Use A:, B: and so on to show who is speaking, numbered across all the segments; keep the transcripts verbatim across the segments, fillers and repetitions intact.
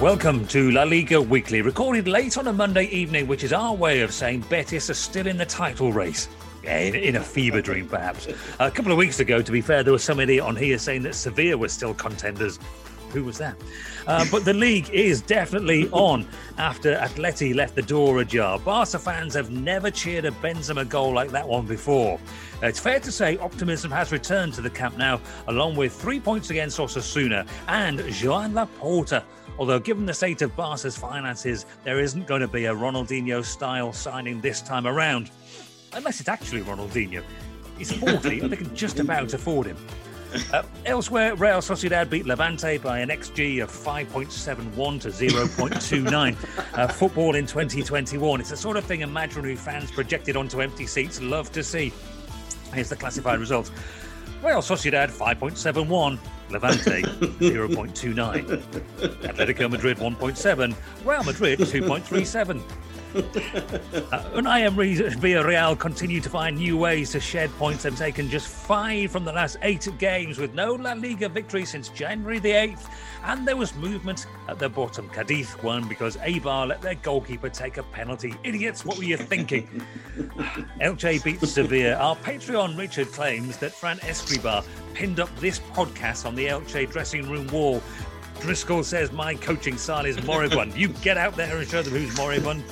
A: Welcome to La Liga Weekly, recorded late on a Monday evening, which is our way of saying Betis are still in the title race. Yeah, in, in a fever dream, perhaps. A couple of weeks ago, to be fair, there was some idiot on here saying that Sevilla were still contenders. Who was that? Uh, but the league is definitely on after Atleti left the door ajar. Barca fans have never cheered a Benzema goal like that one before. Uh, it's fair to say optimism has returned to the Camp Nou, along with three points against Osasuna and Joan Laporta. Although, given the state of Barca's finances, there isn't going to be a Ronaldinho-style signing this time around. Unless it's actually Ronaldinho. He's forty, and they can just about afford him. Uh, elsewhere, Real Sociedad beat Levante by an X G of five point seven one to zero point two nine. Uh, football in twenty twenty-one. It's the sort of thing imaginary fans projected onto empty seats love to see. Here's the classified results. Real Sociedad five point seven one, Levante zero point two nine, Atletico Madrid one point seven, Real Madrid two point three seven. Uh, Unai Emery's Villarreal continue to find new ways to shed points. They've taken just five from the last eight games with no La Liga victory since January the eighth. And there was movement at the bottom. Cadiz won because Eibar let their goalkeeper take a penalty. Idiots, what were you thinking? Elche beat Sevilla. Our Patreon Richard claims that Fran Escribá pinned up this podcast on the Elche dressing room wall. Driscoll says my coaching style is moribund. You get out there and show them who's moribund.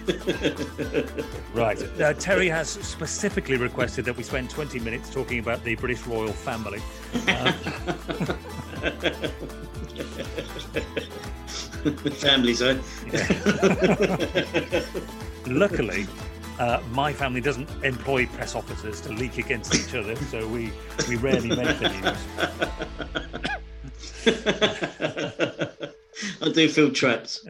A: Right. Uh, Terry has specifically requested that we spend twenty minutes talking about the British royal family. Uh,
B: Families, eh?
A: Luckily, uh, my family doesn't employ press officers to leak against each other, so we, we rarely make the news.
B: I do feel trapped.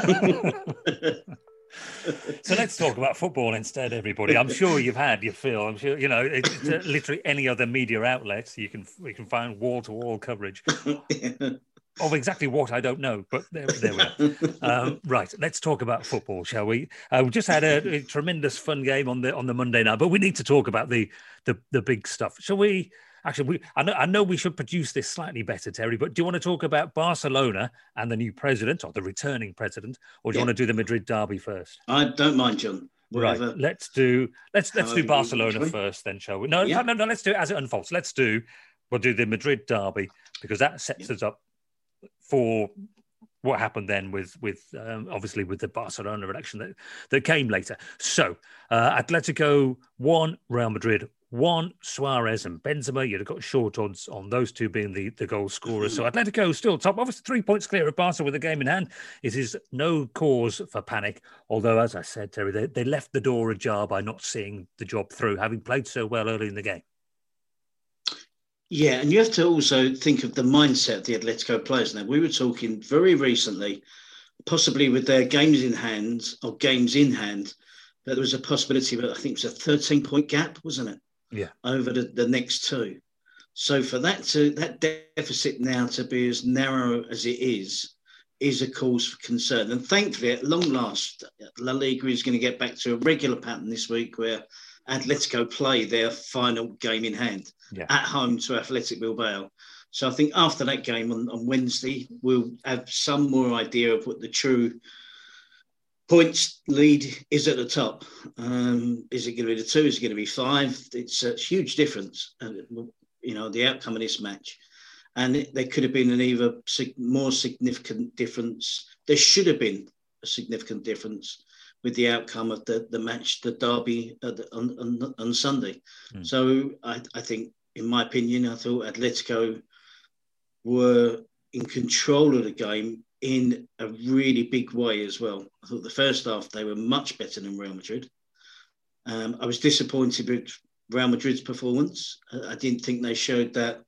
A: So let's talk about football instead, everybody. I'm sure you've had your fill. I'm sure, you know, it's, it's literally any other media outlet. You can you can find wall-to-wall coverage of exactly what I don't know, but there, there we are. Um, right, let's talk about football, shall we? Uh, we just had a, a tremendous fun game on the on the Monday night, but we need to talk about the the, the big stuff. Shall we? Actually, we, I, know, I know we should produce this slightly better, Terry, but do you want to talk about Barcelona and the new president, or the returning president, or do you yeah. want to do the Madrid derby first?
B: I don't mind, John. Whatever.
A: Right, let's do let's let's do Barcelona first, then, shall we? No, yeah. no, no, no. Let's do it as it unfolds. Let's do we'll do the Madrid derby because that sets yeah. us up for what happened then with with um, obviously with the Barcelona election that that came later. So uh, Atletico won, Real Madrid one, Suarez and Benzema. You'd have got short odds on those two being the, the goal scorers. So Atletico still top. Obviously, three points clear of Barca with the game in hand. It is no cause for panic. Although, as I said, Terry, they, they left the door ajar by not seeing the job through, having played so well early in the game.
B: Yeah, and you have to also think of the mindset of the Atletico players. Now, we were talking very recently, possibly with their games in hand, or games in hand, that there was a possibility of, I think it was a thirteen-point gap, wasn't it?
A: Yeah,
B: over the, the next two. So for that to that deficit now to be as narrow as it is, is a cause for concern. And thankfully, at long last, La Liga is going to get back to a regular pattern this week where Atletico play their final game in hand yeah. at home to Athletic Bilbao. So I think after that game on, on Wednesday, we'll have some more idea of what the true points lead is at the top. Um, is it going to be the two? Is it going to be five? It's a huge difference, uh, you know, the outcome of this match. And it, there could have been an even sig- more significant difference. There should have been a significant difference with the outcome of the, the match, the derby uh, the, on, on, on Sunday. Mm. So I, I think, in my opinion, I thought Atletico were in control of the game in a really big way as well. I thought the first half, they were much better than Real Madrid. Um, I was disappointed with Real Madrid's performance. I, I didn't think they showed that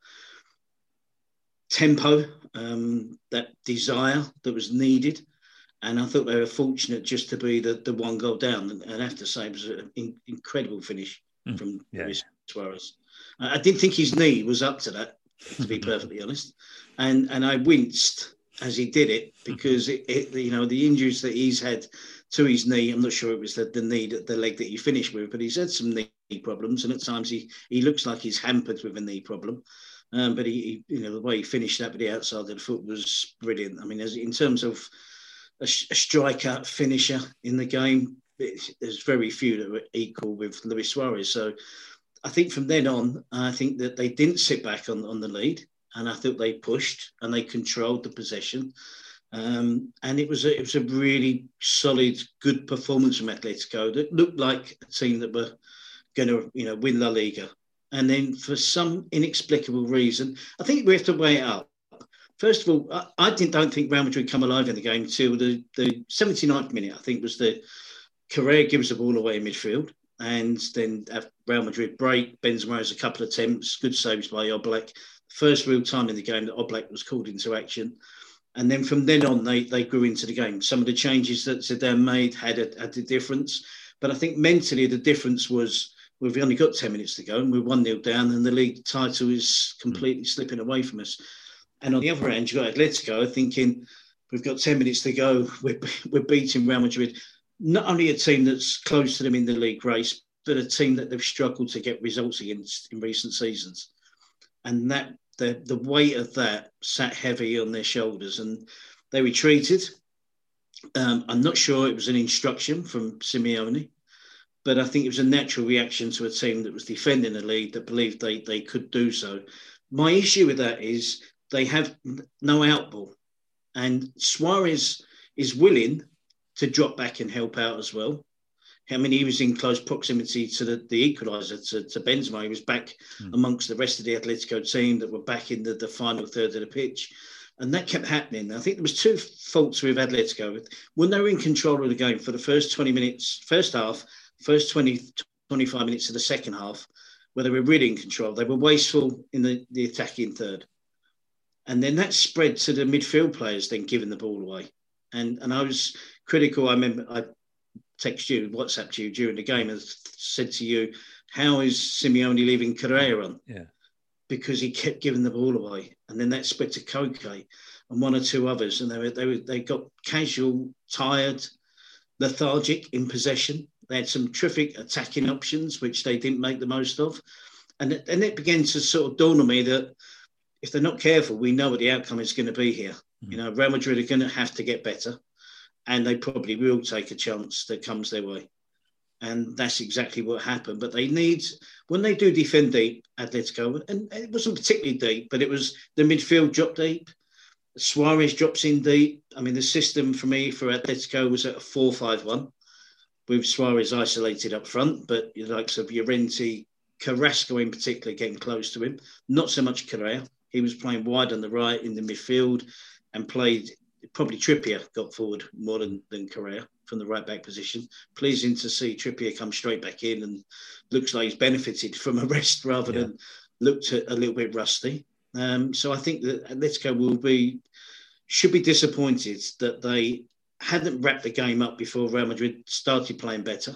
B: tempo, um, that desire that was needed. And I thought they were fortunate just to be the, the one goal down. And, and I have to say, it was an in, incredible finish mm, from yeah. Luis Suarez. I, I didn't think his knee was up to that, to be perfectly honest. And and I winced as he did it, because it, it, you know, the injuries that he's had to his knee, I'm not sure it was the, the knee, the leg that he finished with, but he's had some knee problems, and at times he, he looks like he's hampered with a knee problem. Um, but he, he, you know, the way he finished that with the outside of the foot was brilliant. I mean, as in terms of a, a striker finisher in the game. It, there's very few that were equal with Luis Suarez. So I think from then on, I think that they didn't sit back on, on the lead, and I think they pushed and they controlled the possession. Um, and it was a, it was a really solid, good performance from Atletico that looked like a team that were going to, you know, win La Liga. And then for some inexplicable reason, I think we have to weigh it up. First of all, I, I didn't, don't think Real Madrid come alive in the game till the, the seventy-ninth minute, I think, was the Correa gives the ball away in midfield. And then Real Madrid break, Benzema has a couple of attempts, good saves by Oblak. First real time in the game that Oblak was called into action. And then from then on, they, they grew into the game. Some of the changes that Zidane made had a, had a difference. But I think mentally the difference was we've only got ten minutes to go and we're one nil down and the league title is completely slipping away from us. And on the other hand, you've got Atletico thinking we've got ten minutes to go. We're, we're beating Real Madrid. Not only a team that's close to them in the league race, but a team that they've struggled to get results against in recent seasons. And that the, the weight of that sat heavy on their shoulders and they retreated. Um, I'm not sure it was an instruction from Simeone, but I think it was a natural reaction to a team that was defending the lead that believed they, they could do so. My issue with that is they have no outball. And Suarez is willing to drop back and help out as well. I mean, he was in close proximity to the, the equaliser, to, to Benzema. He was back mm. amongst the rest of the Atletico team that were back in the, the final third of the pitch. And that kept happening. I think there was two faults with Atletico. When they were in control of the game for the first twenty minutes, first half, first twenty, twenty-five minutes of the second half, where they were really in control, they were wasteful in the, the attacking third. And then that spread to the midfield players then giving the ball away. And and I was critical. I remember I texted you, WhatsApped you during the game and said to you, how is Simeone leaving Correa on?
A: Yeah.
B: Because he kept giving the ball away. And then that spread to Koke and one or two others. And they were, they were, they got casual, tired, lethargic in possession. They had some terrific attacking options, which they didn't make the most of. And it, and it began to sort of dawn on me that if they're not careful, we know what the outcome is going to be here. Mm. You know, Real Madrid are going to have to get better. And they probably will take a chance that comes their way. And that's exactly what happened. But they need, when they do defend deep, Atletico, and it wasn't particularly deep, but it was the midfield dropped deep. Suarez drops in deep. I mean, the system for me for Atletico was at a four five one, with Suarez isolated up front, but the likes of Llorente, Carrasco in particular getting close to him. Not so much Correa. He was playing wide on the right in the midfield and played. Probably Trippier got forward more than, than Correa from the right back position. Pleasing to see Trippier come straight back in and looks like he's benefited from a rest rather yeah. than looked a, a little bit rusty. Um, so I think that Atletico will be, should be disappointed that they hadn't wrapped the game up before Real Madrid started playing better.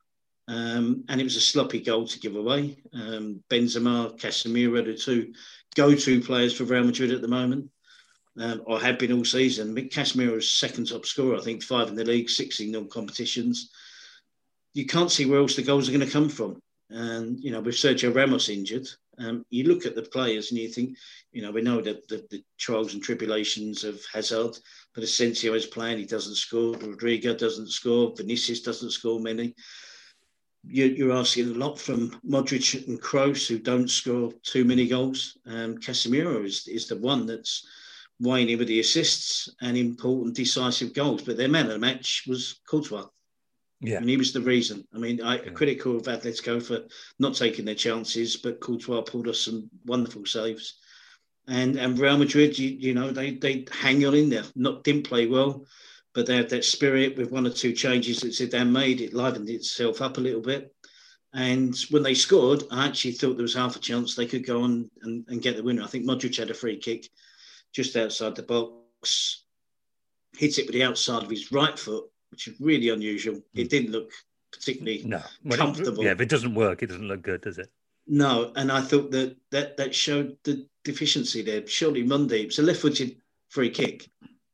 B: Um, and it was a sloppy goal to give away. Um, Benzema, Casemiro, the two go-to players for Real Madrid at the moment. Um, or have been all season. Casemiro is second top scorer, I think, five in the league, six in non-competitions. You can't see where else the goals are going to come from. And, you know, with Sergio Ramos injured, um, you look at the players and you think, you know, we know that the, the trials and tribulations of Hazard, but Asensio is playing, he doesn't score. Rodrigo doesn't score. Vinicius doesn't score many. You, you're asking a lot from Modric and Kroos, who don't score too many goals. Um, Casemiro is, is the one that's whining with the assists and important decisive goals, but their man of the match was Courtois.
A: Yeah,
B: and he was the reason. I mean, I
A: yeah.
B: critical of Atletico for not taking their chances, but Courtois pulled us some wonderful saves. And and Real Madrid, you, you know, they they hang on in there. Not didn't play well, but they had that spirit with one or two changes that Zidane made. It livened itself up a little bit. And when they scored, I actually thought there was half a chance they could go on and, and get the winner. I think Modric had a free kick just outside the box, hit it with the outside of his right foot, which is really unusual. It didn't look particularly
A: no. well,
B: comfortable.
A: It, yeah, if it doesn't work, it doesn't look good, does it?
B: No, and I thought that that, that showed the deficiency there. Surely Mundy, it was a left-footed free kick,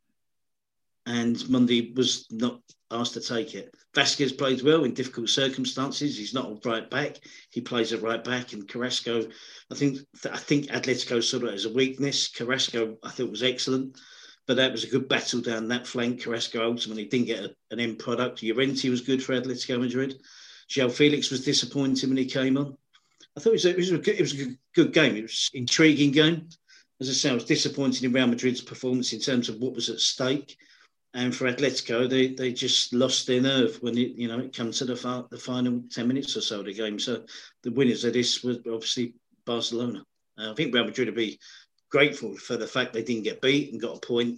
B: and Mundy was not asked to take it. Vasquez played well in difficult circumstances. He's not a right back. He plays at right back. And Carrasco, I think I think Atletico saw it as a weakness. Carrasco, I thought, was excellent. but that was a good battle down that flank. Carrasco ultimately didn't get a, an end product. Llorente was good for Atletico Madrid. João Felix was disappointing when he came on. I thought it was a, it was a, good, it was a good, good game. It was an intriguing game. As I say, I was disappointed in Real Madrid's performance in terms of what was at stake. And for Atletico, they, they just lost their nerve when it, you know, it comes to the, far, the final ten minutes or so of the game. So the winners of this was obviously Barcelona. Uh, I think Real Madrid would be grateful for the fact they didn't get beat and got a point.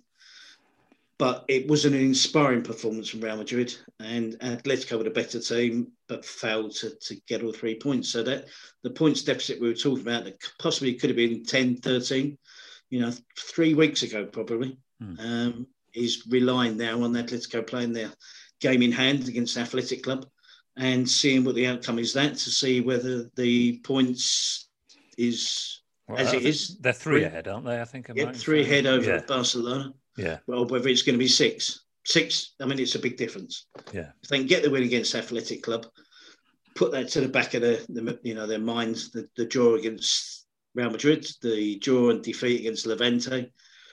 B: But it wasn't an inspiring performance from Real Madrid. And Atletico were a better team, but failed to, to get all three points. So that the points deficit we were talking about, that possibly could have been ten, thirteen, you know, three weeks ago probably. Hmm. Um, is relying now on Atletico playing their game in hand against Athletic Club and seeing what the outcome is that to see whether the points is well, as it is.
A: They're three, three ahead, aren't they? I think.
B: Yeah, three ahead over yeah. Barcelona.
A: Yeah.
B: Well, whether it's going to be six. Six, I mean, it's a big difference.
A: Yeah.
B: If they can get the win against Athletic Club, put that to the back of the, the you know, their minds, the, the draw against Real Madrid, the draw and defeat against Levante,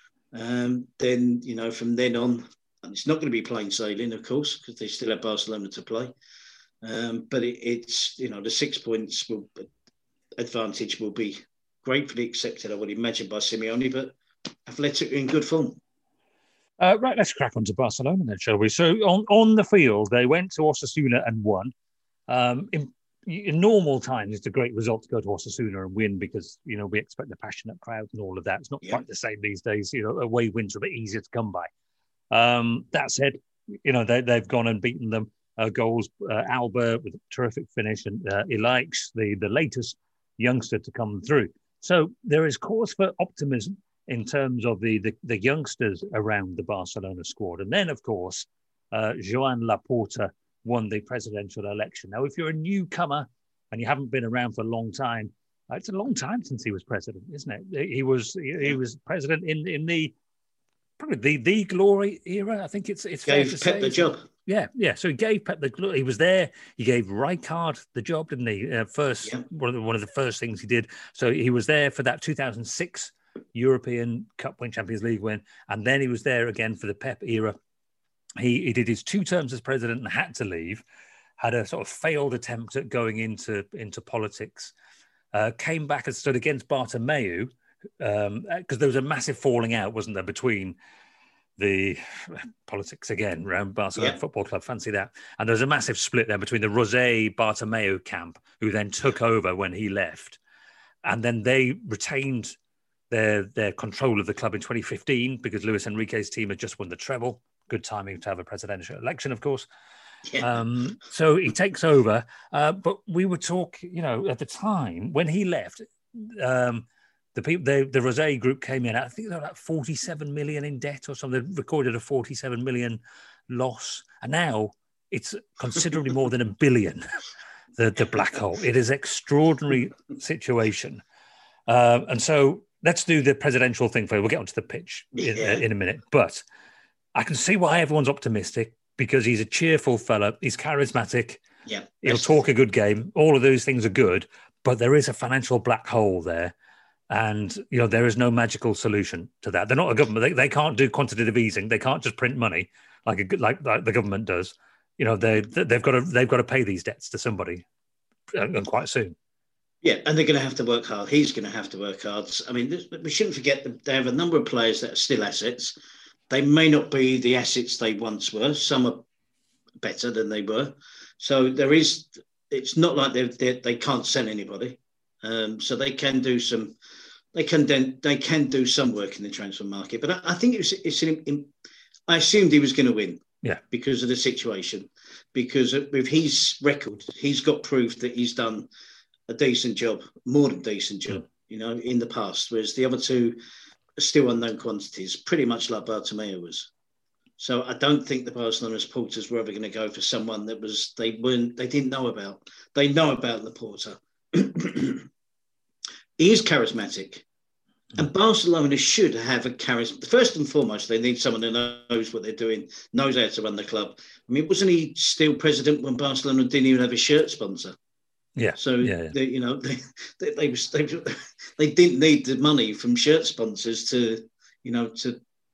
B: Um, then, you know, from then on, and it's not going to be plain sailing, of course, because they still have Barcelona to play. Um, but it, it's, you know, the six points will advantage will be gratefully accepted, I would imagine, by Simeone, but Athletic are in good form.
A: Uh, right, let's crack on to Barcelona then, shall we? So on, on the field, they went to Osasuna and won. Um, in, in normal times, it's a great result to go to Osasuna and win because, you know, we expect a passionate crowd and all of that. It's not yeah. quite the same these days. You know, away wins are a bit easier to come by. Um, that said, you know, they, they've gone and beaten them. Uh, goals, uh, Alba with a terrific finish and uh, Ilaix, the, the latest youngster to come through. So there is cause for optimism in terms of the, the, the youngsters around the Barcelona squad. And then, of course, uh, Joan Laporta won the presidential election. Now, if you're a newcomer and you haven't been around for a long time, uh, it's a long time since he was president, isn't it? He was he, he was president in in the probably the the glory era. I think it's it's
B: gave
A: fair to
B: Pep
A: say.
B: the job.
A: Yeah, yeah. So he gave Pep the glory. He was there. He gave Rijkaard the job, didn't he? Uh, first, yeah. one of the, one of the first things he did. So he was there for that two thousand six European Cup win, Champions League win, and then he was there again for the Pep era. He, he did his two terms as president and had to leave, had a sort of failed attempt at going into, into politics, uh, came back and stood against Bartomeu, because um, there was a massive falling out, wasn't there, between the politics again around Barcelona yeah. Football Club, fancy that. And there was a massive split there between the Rosé Bartomeu camp, who then took over when he left. And then they retained their, their control of the club in twenty fifteen because Luis Enrique's team had just won the treble. Good timing to have a presidential election, of course. Yeah. Um, so he takes over. Uh, but we were talking, you know, at the time when he left, um, the people, the, the Rosé group came in. I think they were like forty-seven million in debt or something. They recorded a forty-seven million loss, and now it's considerably more than a billion. The the black hole. It is an extraordinary situation, uh, and so let's do the presidential thing for you. We'll get onto the pitch in, yeah. uh, in a minute, but I can see why everyone's optimistic because he's a cheerful fella. He's charismatic.
B: Yeah,
A: he'll talk a good game. All of those things are good, but there is a financial black hole there. And, you know, there is no magical solution to that. They're not a government. They, they can't do quantitative easing. They can't just print money like a, like, like the government does. You know, they, they've got to they've got to pay these debts to somebody and quite soon.
B: Yeah, and they're going to have to work hard. He's going to have to work hard. I mean, we shouldn't forget that they have a number of players that are still assets. They may not be the assets they once were. Some are better than they were. So there is, it's not like they they can't sell anybody. Um, so they can do some, they can then they can do some work in the transfer market. But I, I think it was, it's an, in, I assumed he was going to win.
A: Yeah,
B: because of the situation. Because with his record, he's got proof that he's done a decent job, more than decent job, you know, in the past. Whereas the other two are still unknown quantities, pretty much like Bartomeu was. So I don't think the Barcelona supporters were ever going to go for someone that was they weren't they didn't know about. They know about Laporta. He is charismatic. And Barcelona should have a charisma. First and foremost, they need someone who knows what they're doing, knows how to run the club. I mean, wasn't he still president when Barcelona didn't even have a shirt sponsor?
A: Yeah.
B: So,
A: yeah, yeah.
B: They, you know, they they, they, they they didn't need the money from shirt sponsors to, you know, to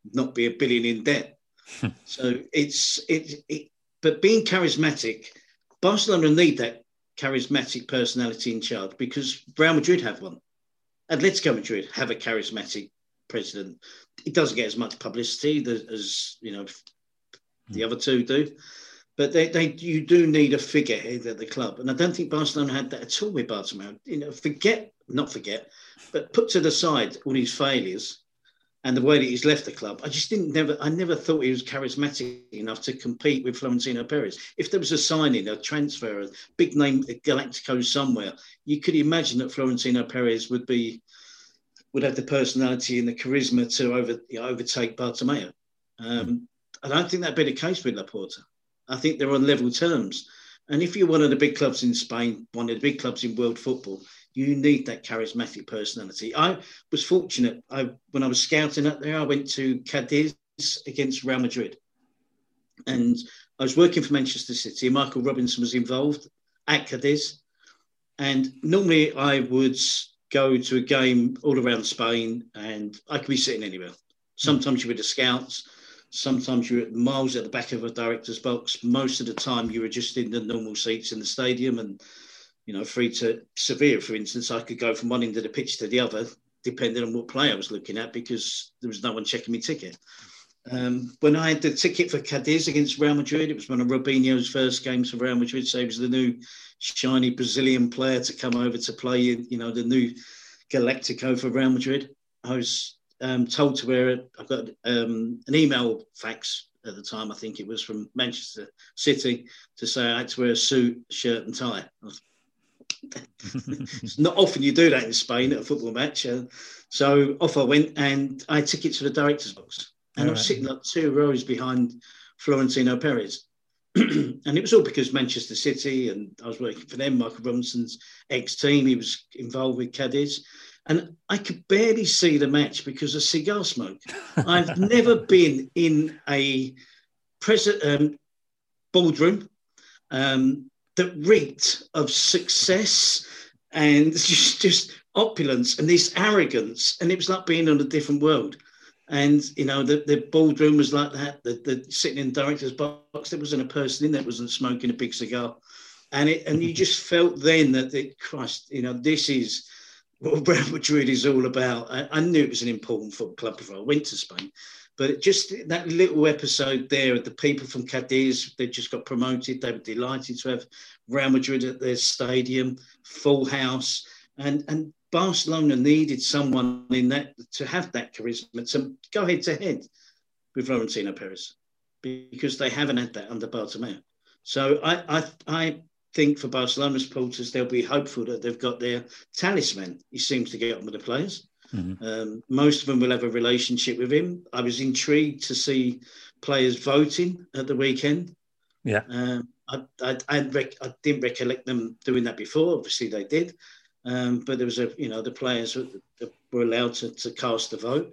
B: not be a billion in debt. So it's it, it. But being charismatic, Barcelona need that charismatic personality in charge because Real Madrid have one. Atletico Madrid have a charismatic president. It doesn't get as much publicity as, you know, the other two do, but they, they you do need a figurehead at the club, and I don't think Barcelona had that at all with Bartomeu. You know, forget not forget, but put to the side all his failures and the way that he's left the club. I just didn't never I never thought he was charismatic enough to compete with Florentino Perez. If there was a signing, a transfer, a big name at Galactico somewhere, you could imagine that Florentino Perez would be would have the personality and the charisma to over you know, overtake Bartomeu. Um, I don't think that'd be the case with Laporta. I think they're on level terms. And if you're one of the big clubs in Spain, one of the big clubs in world football, you need that charismatic personality. I was fortunate. I, when I was scouting up there, I went to Cadiz against Real Madrid. And I was working for Manchester City. Michael Robinson was involved at Cadiz. And normally I would go to a game all around Spain and I could be sitting anywhere. Sometimes you were the scouts. Sometimes you were miles at the back of a director's box. Most of the time you were just in the normal seats in the stadium and, you know, free to Sevilla, for instance. I could go from one end of the pitch to the other, depending on what player I was looking at, because there was no one checking my ticket. Um, when I had the ticket for Cadiz against Real Madrid, it was one of Robinho's first games for Real Madrid. So he was the new shiny Brazilian player to come over to play, you know, the new Galactico for Real Madrid. I was Um, told to wear it. I've got um, an email fax at the time, I think it was from Manchester City, to say I had to wear a suit, shirt and tie. It's not often you do that in Spain at a football match. Uh, so off I went and I had tickets for the director's box. And all I was right. sitting like two rows behind Florentino Perez. And it was all because Manchester City and I was working for them, Michael Robinson's ex-team. He was involved with Cadiz. And I could barely see the match because of cigar smoke. I've never been in a pres- um, boardroom um, that reeked of success and just, just opulence and this arrogance. And it was like being on a different world. And, you know, the, the boardroom was like that. The, the sitting in the director's box, there wasn't a person in there that wasn't smoking a big cigar. And it, and you just felt then that, it, Christ, you know, this is what Real Madrid is all about. I, I knew it was an important football club before I went to Spain, but just that little episode there, the people from Cadiz, they just got promoted. They were delighted to have Real Madrid at their stadium, full house, and and Barcelona needed someone in that to have that charisma to go head to head with Florentino Perez, because they haven't had that under Bartomeu. So I I I. think for Barcelona supporters, they'll be hopeful that they've got their talisman. He seems to get on with the players. Mm-hmm. Um, most of them will have a relationship with him. I was intrigued to see players voting at the weekend.
A: Yeah,
B: um, I, I, I, rec- I didn't recollect them doing that before. Obviously, they did, um, but there was a you know the players were allowed to, to cast a vote,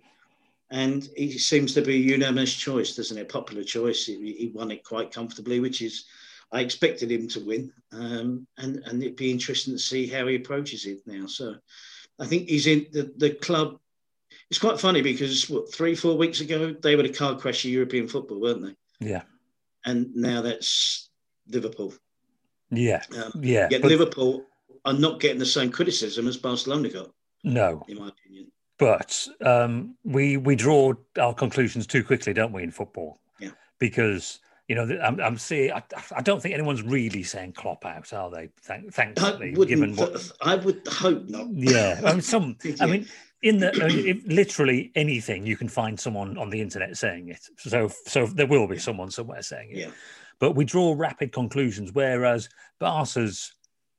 B: and he seems to be a unanimous choice, doesn't it? Popular choice. He, he won it quite comfortably, which is. I expected him to win, um, and, and it'd be interesting to see how he approaches it now. So I think he's in the, the club. It's quite funny because, what, three, four weeks ago, they were the car crash of European football, weren't they?
A: Yeah.
B: And now that's Liverpool.
A: Yeah,
B: um,
A: yeah.
B: Yet
A: but...
B: Liverpool are not getting the same criticism as Barcelona got.
A: No.
B: In my opinion.
A: But um, we, we draw our conclusions too quickly, don't we, in football?
B: Yeah.
A: Because... You know, I'm, I'm seeing. I, I don't think anyone's really saying Klopp out, are they? Thank, thankfully, given what
B: I would hope not.
A: Yeah, I mean, some. yeah. I mean, in the I mean, if literally anything, you can find someone on the internet saying it. So, so there will be someone somewhere saying it.
B: Yeah.
A: But we draw rapid conclusions, whereas Barca's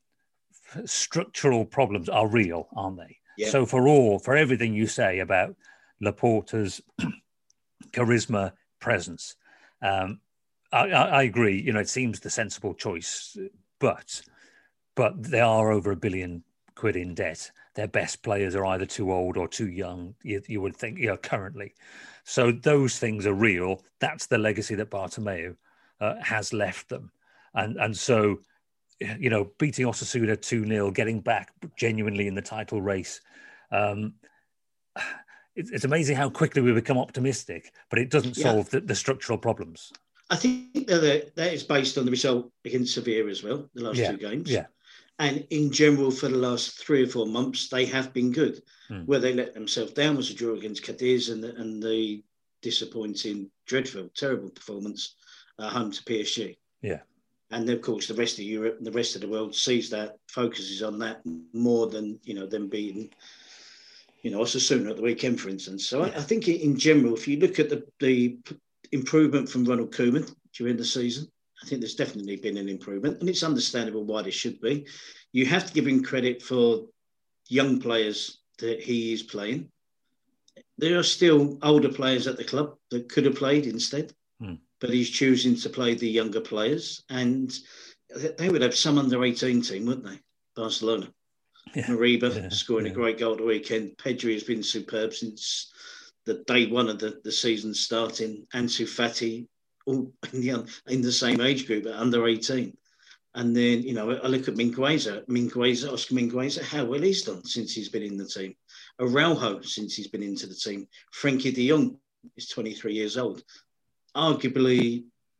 A: structural problems are real, aren't they?
B: Yeah.
A: So, for all for everything you say about Laporta's charisma, presence. Um, I, I agree. You know, it seems the sensible choice, but but they are over a billion quid in debt. Their best players are either too old or too young. You, you would think, you know, currently. So those things are real. That's the legacy that Bartomeu uh, has left them, and and so, you know, beating Osasuna two nil, getting back genuinely in the title race. Um, it's, it's amazing how quickly we become optimistic, but it doesn't
B: Yeah.
A: solve the, the structural problems.
B: I think that that is based on the result against Sevilla as well, the last
A: Yeah,
B: two games.
A: yeah.
B: And in general, for the last three or four months, they have been good.
A: Mm.
B: Where they let themselves down was a draw against Cadiz and the, and the disappointing, dreadful, terrible performance uh, home to P S G.
A: Yeah.
B: And then, of course, the rest of Europe and the rest of the world sees that, focuses on that more than, you know, them beating, you know, Osasuna at the weekend, for instance. So yeah. I, I think in general, if you look at the, the improvement from Ronald Koeman during the season, I think there's definitely been an improvement, and it's understandable why there should be. You have to give him credit for young players that he is playing. There are still older players at the club that could have played instead, mm. but he's choosing to play the younger players, and they would have some under eighteen team, wouldn't they? Barcelona. Yeah. Mariba yeah. scoring yeah. a great goal at the weekend. Pedri has been superb since the day one of the, the season starting. Ansu Fati, all in the, in the same age group at under eighteen. And then, you know, I look at Mingueza, Mingueza, Oscar Mingueza, how well he's done since he's been in the team. Araujo, since he's been into the team. Frankie de Jong is twenty-three years old. Arguably,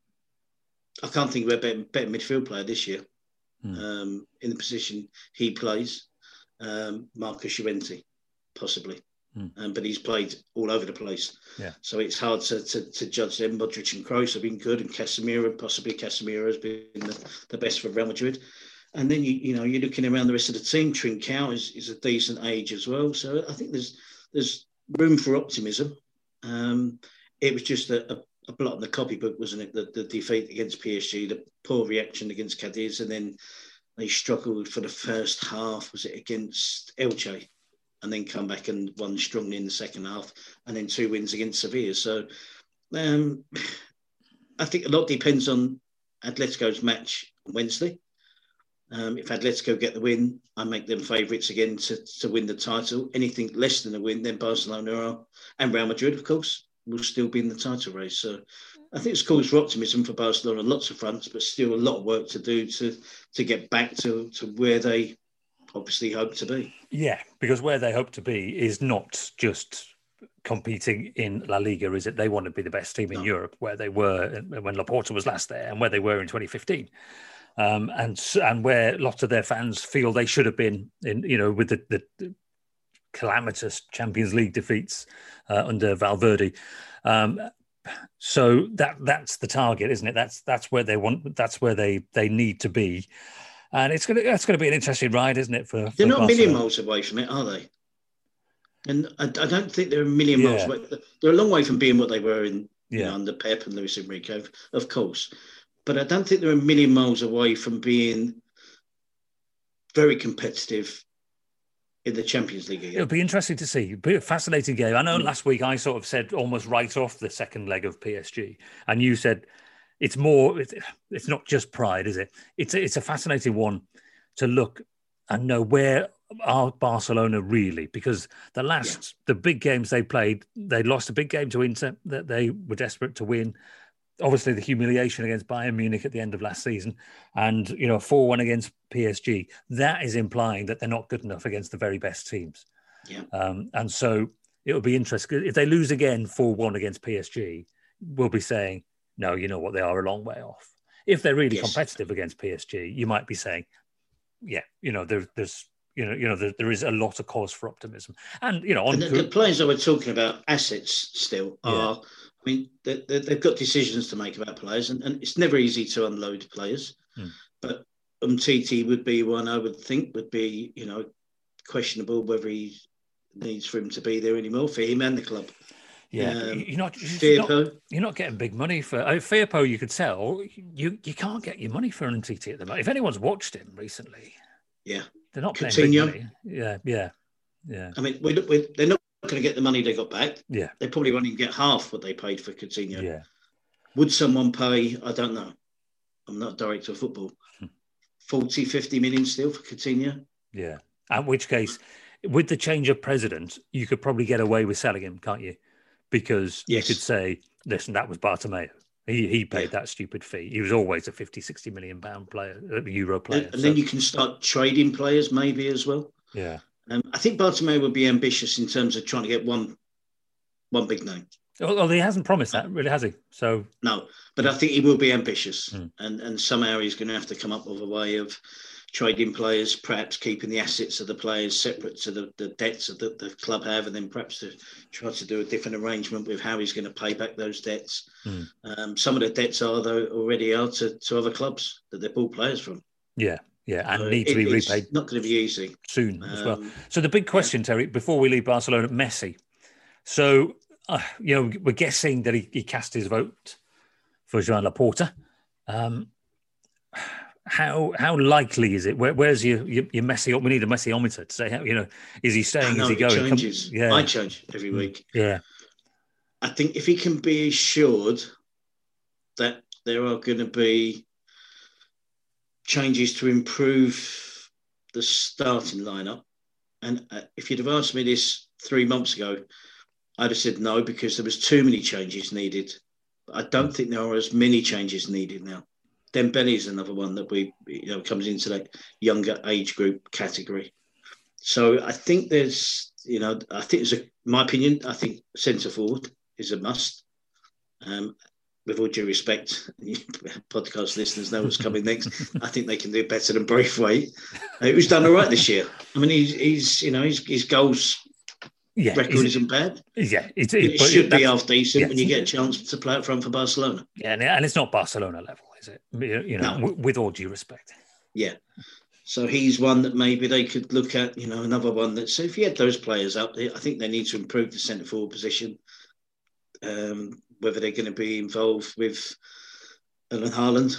B: I can't think of a better, better midfield player this year hmm. um, in the position he plays. Um, Marcus Llorente, possibly. Mm. Um, but he's played all over the place.
A: Yeah.
B: So it's hard to, to, to judge them. Modric and Kroos have been good, and Casemiro, possibly Casemiro has been the, the best for Real Madrid. And then, you you know, you're looking around the rest of the team. Trincao is, is a decent age as well. So I think there's there's room for optimism. Um, it was just a, a, a blot in the copybook, wasn't it? The, the defeat against P S G, the poor reaction against Cadiz, and then they struggled for the first half. Was it against Elche? And then come back and won strongly in the second half, and then two wins against Sevilla. So um, I think a lot depends on Atletico's match on Wednesday. Um, if Atletico get the win, I make them favourites again to, to win the title. Anything less than a win, then Barcelona are, and Real Madrid, of course, will still be in the title race. So I think it's cause for optimism for Barcelona on lots of fronts, but still a lot of work to do to to get back to, to where they obviously hope to be.
A: Yeah, because where they hope to be is not just competing in La Liga, is it? They want to be the best team in no. Europe, where they were when Laporta was last there and where they were in twenty fifteen. Um, and and where lots of their fans feel they should have been in, you know, with the, the, the calamitous Champions League defeats uh, under Valverde. Um, so that that's the target, isn't it? That's that's where they want. That's where they they need to be. And it's gonna that's gonna be an interesting ride, isn't it? For, for
B: they're not
A: Barcelona.
B: a million miles away from it, are they? And I, I don't think they're a million
A: yeah.
B: miles away. They're a long way from being what they were in
A: yeah.
B: you know, under Pep and Luis Enrique, of course. But I don't think they're a million miles away from being very competitive in the Champions League again.
A: It'll be interesting to see. It'll be a fascinating game. I know mm. last week I sort of said almost right off the second leg of P S G, and you said. It's more, it's, it's not just pride, is it? It's a, it's a fascinating one to look and know where are Barcelona really, because the last, yeah. the big games they played, they lost a big game to Inter that they were desperate to win. Obviously the humiliation against Bayern Munich at the end of last season and, you know, four one against P S G. That is implying that they're not good enough against the very best teams.
B: Yeah.
A: Um, and so it'll be interesting. If they lose again four one against P S G, we'll be saying, no, you know what, they are a long way off. If they're really yes. competitive against P S G, you might be saying, yeah, you know, there, there's, you know, you know, there, there is a lot of cause for optimism. And, you know, on
B: the, the players that we're talking about, assets still are, yeah. I mean, they, they, they've got decisions to make about players, and, and it's never easy to unload players. Hmm. But Umtiti would be one I would think would be, you know, questionable whether he needs for him to be there anymore for him and the club.
A: Yeah, um, you're not you're not, you're not getting big money for uh, Firpo. You could sell. You you can't get your money for an Umtiti at the moment. If anyone's watched him recently,
B: yeah,
A: they're not
B: Coutinho.
A: paying big money. Yeah, yeah, yeah.
B: I mean, we, we, they're not going to get the money they got back.
A: Yeah,
B: they probably won't even get half what they paid for Coutinho.
A: Yeah,
B: would someone pay? I don't know. I'm not a director of football. Hmm. forty, fifty million still for Coutinho.
A: Yeah. In which case, with the change of president, you could probably get away with selling him, can't you? Because yes. you could say, listen, that was Bartomeu. He he paid yeah. that stupid fee. He was always a fifty, sixty million pound player, a euro player.
B: And, and so. Then you can start trading players maybe as well.
A: Yeah.
B: Um, I think Bartomeu would be ambitious in terms of trying to get one one big name.
A: Well, he hasn't promised that, really, has he? So
B: no, but I think he will be ambitious,
A: mm.
B: and and somehow he's going to have to come up with a way of trading players, perhaps keeping the assets of the players separate to the, the debts of the, the club have, and then perhaps to try to do a different arrangement with how he's going to pay back those debts.
A: Mm.
B: Um, some of the debts are though already are to, to other clubs that they bought players from.
A: Yeah, yeah, and
B: so
A: need to
B: it,
A: be repaid.
B: It's not going to be easy
A: soon
B: um,
A: as well. So the big question, yeah. Terry, before we leave Barcelona, Messi. So uh, you know, we're guessing that he, he cast his vote for Joan Laporta. Um, How how likely is it? Where, where's your, your your Messi? We need a Messiometer to say, how, you know, is he staying?
B: No,
A: is he going?
B: It changes.
A: Come, yeah.
B: I change every week.
A: Yeah.
B: I think if he can be assured that there are going to be changes to improve the starting lineup, and uh, if you'd have asked me this three months ago, I'd have said no because there was too many changes needed. But I don't think there are as many changes needed now. Dembele is another one that we, you know, comes into that younger age group category. So I think there's, you know, I think there's a, my opinion, I think centre forward is a must. Um, with all due respect, podcast listeners know what's coming next. I think they can do better than Braithwaite, uh, who's done all right this year. I mean, he's, he's you know, his, his goals yeah, record isn't bad.
A: Yeah, it's,
B: it,
A: it,
B: it should be half decent
A: yeah,
B: when you get a chance to play up front for Barcelona.
A: Yeah, and, and it's not Barcelona level, is it? You know, no. w- with all due respect.
B: Yeah. So he's one that maybe they could look at, you know, another one that, so if you had those players up there, I think they need to improve the centre forward position. Um, whether they're going to be involved with Erling Haaland.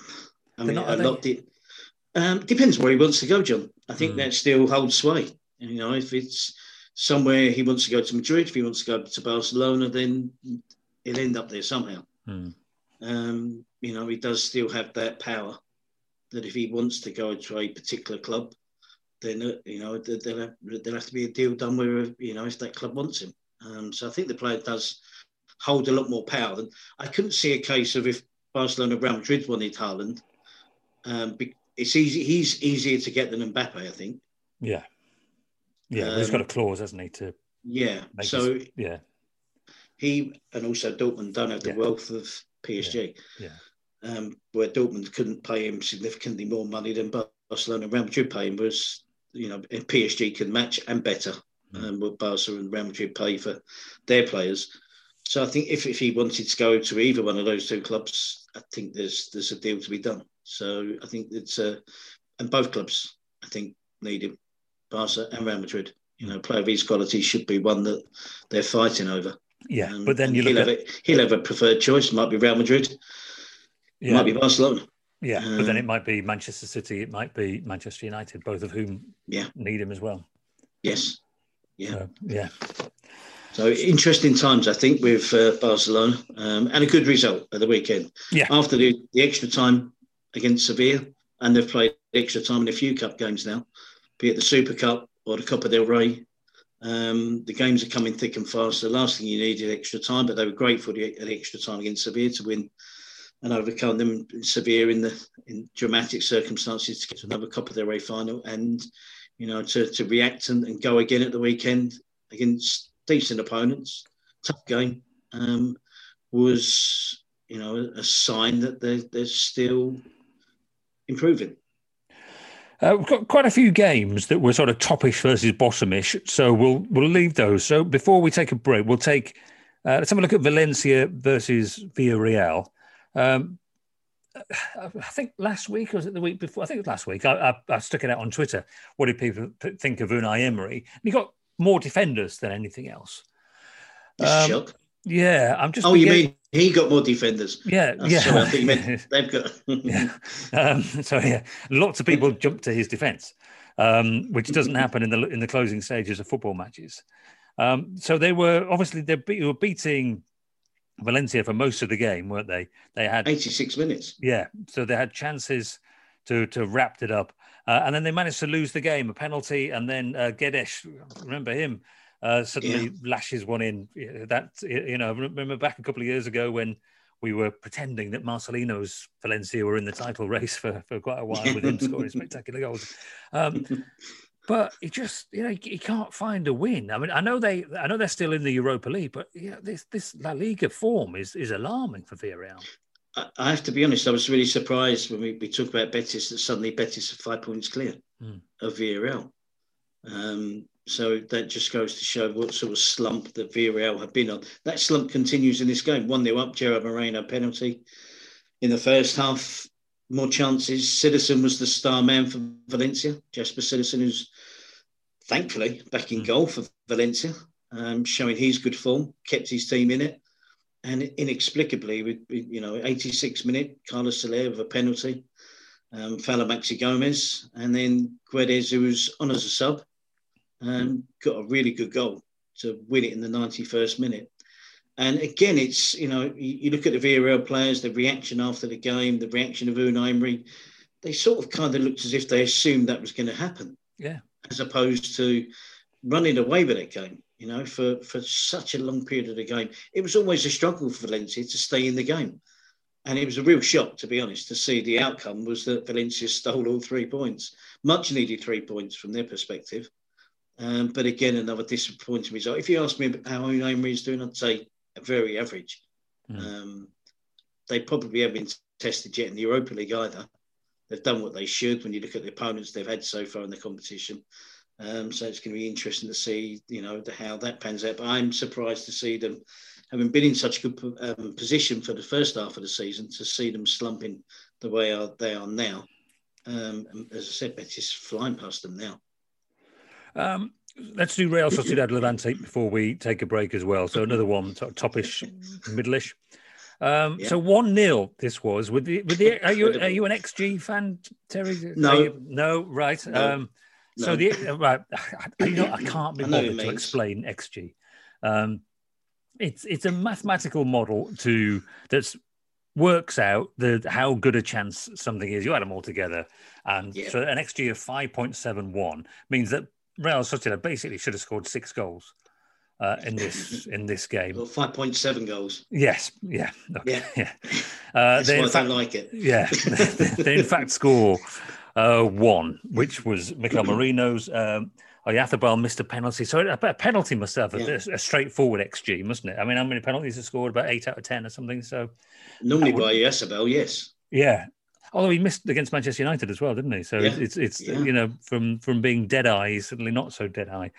B: I mean, not, a lot de- um, depends where he wants to go, John. I think mm. that still holds sway. You know, if it's somewhere he wants to go to Madrid, if he wants to go to Barcelona, then he'll end up there somehow.
A: Mm.
B: Um, you know, he does still have that power that if he wants to go to a particular club, then, uh, you know, there'll have, there'll have to be a deal done where, you know, if that club wants him. Um, so I think the player does hold a lot more power. Than I couldn't see a case of if Barcelona or Real Madrid wanted Haaland. Um, it's easy. He's easier to get than Mbappe, I think.
A: Yeah. Yeah, um, well, he's got a clause, hasn't he? To
B: yeah. So
A: his, yeah,
B: he and also Dortmund don't have the yeah. wealth of P S G.
A: Yeah. yeah.
B: Um, where Dortmund couldn't pay him significantly more money than Barcelona and Real Madrid pay him, was, you know, P S G can match and better mm. um, what Barca and Real Madrid pay for their players. So I think if, if he wanted to go to either one of those two clubs, I think there's there's a deal to be done. So I think it's uh, and both clubs I think need him, Barca and Real Madrid. You know, player of his quality should be one that they're fighting over.
A: Yeah,
B: um,
A: but then you look
B: he'll
A: at
B: have a, he'll have a preferred choice. It might be Real Madrid. Yeah. It might be Barcelona.
A: Yeah,
B: um,
A: but then it might be Manchester City. It might be Manchester United, both of whom
B: yeah.
A: need him as well.
B: Yes. Yeah.
A: So, yeah.
B: So interesting times, I think, with uh, Barcelona, um, and a good result at the weekend.
A: Yeah.
B: After the, the extra time against Sevilla, and they've played extra time in a few cup games now, be it the Super Cup or the Copa del Rey. Um, the games are coming thick and fast. The last thing you need is extra time, but they were great for the, the extra time against Sevilla to win and overcome them in Sevilla in the in dramatic circumstances to get to another Copa del Rey final, and you know to to react and, and go again at the weekend against decent opponents. Tough game. Um, was you know a, a sign that they're they're still improving.
A: Uh, we've got quite a few games that were sort of toppish versus bottomish, so we'll we'll leave those. So before we take a break, we'll take uh, let's have a look at Valencia versus Villarreal. Um, I think last week, or was it the week before? I think it was last week. I, I, I stuck it out on Twitter. What did people think of Unai Emery? And he got more defenders than anything else.
B: Um, shock.
A: Yeah, I'm just.
B: Oh, you mean he got more defenders?
A: Yeah,
B: oh,
A: yeah.
B: Sorry, I think you meant they've got.
A: yeah. Um, so yeah, lots of people jumped to his defence, um, which doesn't happen in the in the closing stages of football matches. Um, so they were obviously they be, were beating Valencia for most of the game, weren't they? They had
B: eighty-six minutes.
A: Yeah, so they had chances to to wrap it up, uh, and then they managed to lose the game, a penalty, and then uh, Guedes, remember him, uh, suddenly yeah. lashes one in. That you know, remember back a couple of years ago when we were pretending that Marcelino's Valencia were in the title race for, for quite a while with him scoring spectacular goals. Um, But he just, you know, he can't find a win. I mean, I know they, I know they're still in the Europa League, but yeah, this this La Liga form is is alarming for Villarreal.
B: I, I have to be honest. I was really surprised when we, we talked about Betis that suddenly Betis are five points clear mm. of Villarreal. Um, so that just goes to show what sort of slump that Villarreal have been on. That slump continues in this game. one nil up, Gerard Moreno penalty in the first half. More chances. Citizen was the star man for Valencia. Jasper Citizen, who's thankfully back in mm. goal for Valencia, um, showing his good form, kept his team in it. And inexplicably, with, you know, eighty-sixth minute, Carlos Soler with a penalty, um, Fala Maxi Gomez, and then Guedes, who was on as a sub, um, got a really good goal to win it in the ninety-first minute. And again, it's, you know, you, you look at the Villarreal players, the reaction after the game, the reaction of Unai Emery, they sort of kind of looked as if they assumed that was going to happen.
A: Yeah.
B: As opposed to running away with that game, you know, for, for such a long period of the game. It was always a struggle for Valencia to stay in the game. And it was a real shock, to be honest, to see the outcome was that Valencia stole all three points. Much needed three points from their perspective. Um, but again, another disappointing result. If you ask me how Unai Emery is doing, I'd say very average. Mm. Um, they probably haven't been tested yet in the Europa League either. They've done what they should when you look at the opponents they've had so far in the competition. Um, so it's going to be interesting to see, you know, the, how that pans out. But I'm surprised to see them, having been in such a good um, position for the first half of the season, to see them slumping the way are, they are now. Um, and as I said, Betis flying past them now.
A: Um, let's do Real Sociedad Levante before we take a break as well. So another one, topish, middleish. Um, yeah. So one nil. This was with the with the. Are you are you an X G fan, Terry?
B: No,
A: you, no, right. No. Um, so no. the right. You know, I can't be bothered to explain X G. Um, it's it's a mathematical model to that's works out the how good a chance something is. You add them all together, and yeah. so an X G of five point seven one means that Real Sociedad basically should have scored six goals uh, in this in this game.
B: Well, five point seven goals.
A: Yes, yeah, okay.
B: yeah.
A: yeah. Uh,
B: That's why I don't like it.
A: Yeah, they in fact score uh, one, which was Mikel Merino's. Um, Oyarzabal missed a penalty, so a, a penalty must have a, yeah. a straightforward X G, mustn't it? I mean, how many penalties are scored? About eight out of ten or something. So
B: normally would, by Oyarzabal, yes.
A: Yeah. Although he missed against Manchester United as well, didn't he? So yeah. it's it's yeah. you know from from being dead eye, he's suddenly not so dead eye.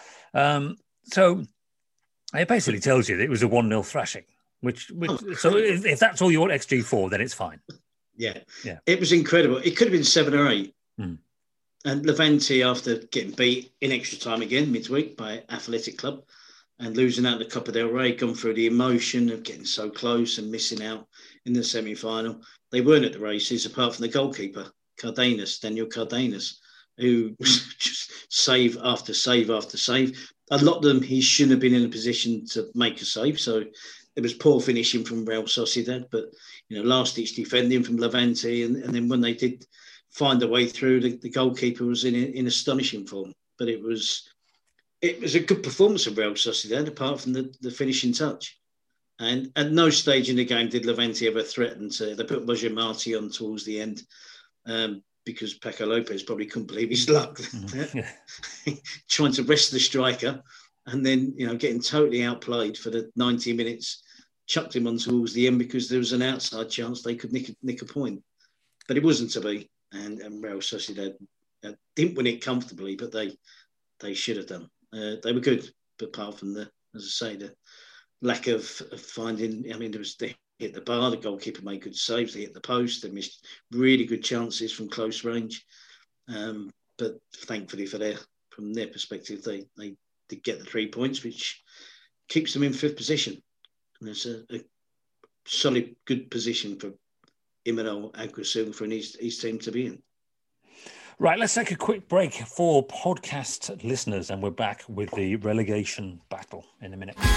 A: Um, so it basically tells you that it was a one nil thrashing. Which, which oh, so if, if that's all you want X G for, then it's fine.
B: Yeah,
A: yeah,
B: it was incredible. It could have been seven or eight.
A: Hmm.
B: And Levante, after getting beat in extra time again midweek by Athletic Club and losing out the Copa del Rey, gone through the emotion of getting so close and missing out in the semi-final. They weren't at the races apart from the goalkeeper, Cardenas, Daniel Cardenas, who was just save after save after save. A lot of them, he shouldn't have been in a position to make a save. So it was poor finishing from Real Sociedad, but, you know, last-ditch defending from Levante. And, and then when they did find a way through, the, the goalkeeper was in, in astonishing form. But it was it was a good performance of Real Sociedad, apart from the, the finishing touch. And at no stage in the game did Levante ever threaten to. They put Roger Marti on towards the end um, because Paco Lopez probably couldn't believe his luck, mm-hmm. trying to rest the striker, and then, you know, getting totally outplayed for the ninety minutes. Chucked him on towards the end because there was an outside chance they could nick, nick a point, but it wasn't to be. And, and Real Sociedad uh, didn't win it comfortably, but they they should have done. Uh, they were good, but apart from the, as I say, the lack of, of finding, I mean, there was they hit the bar, the goalkeeper made good saves, they hit the post, they missed really good chances from close range. Um, but thankfully for their, from their perspective, they, they did get the three points, which keeps them in fifth position. And it's a, a solid, good position for Imanol Alguacil for his, his team to be in.
A: Right, let's take a quick break for podcast listeners, and we're back with the relegation battle in a minute.